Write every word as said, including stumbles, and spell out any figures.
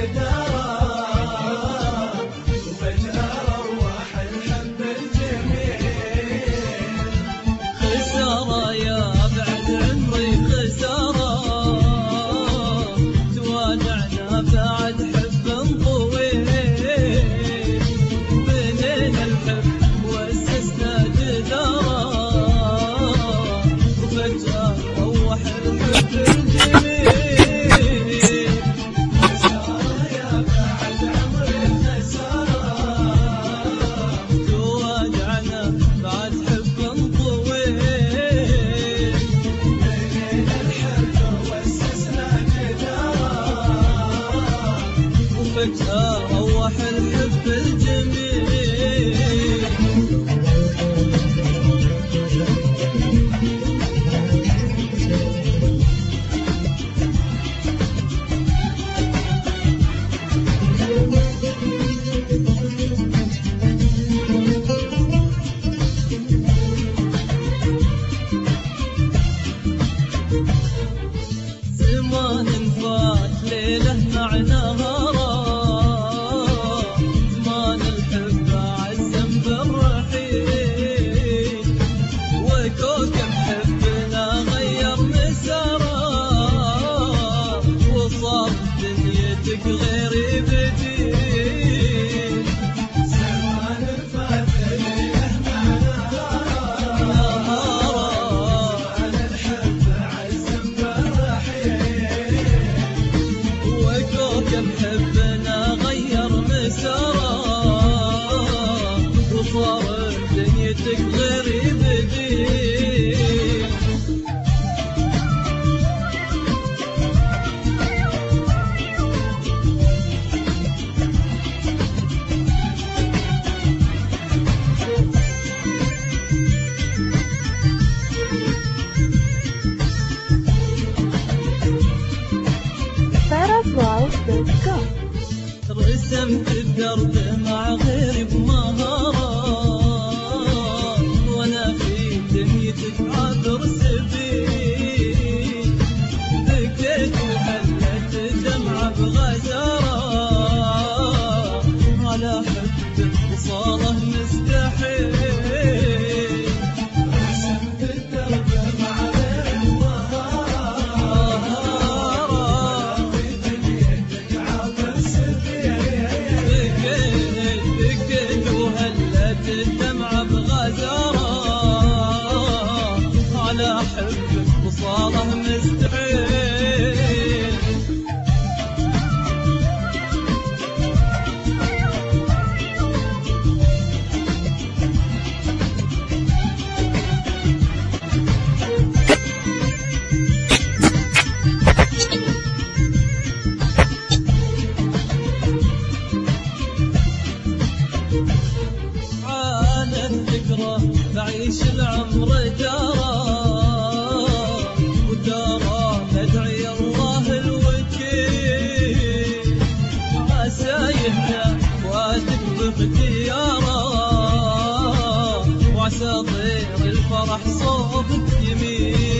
روح الحب الجميل. زمان فات ليله مع نهار، غيري بديل. زمان فات ليله مع نهار، زمان الحب عزم بالرحيل، وكوكب حبنا غير مساره، وصار دنيتك غيري بديل. رسمت الدرب مع غيري بمهارة، وانا في دنيتك عابر سبيل، بكيت وحلت دمعة بغزارة، على حبك وصاره مستحيل. رسمت الدرب مع غيري بمهارة، الدمعة بغزارة، على حبك وصاره مستحيل. بعيش العمر دارا ودارا، ندعي الله الوكيل، عسى يهدى وادك باختياره، وعسى طير الفرح صوبك يميل.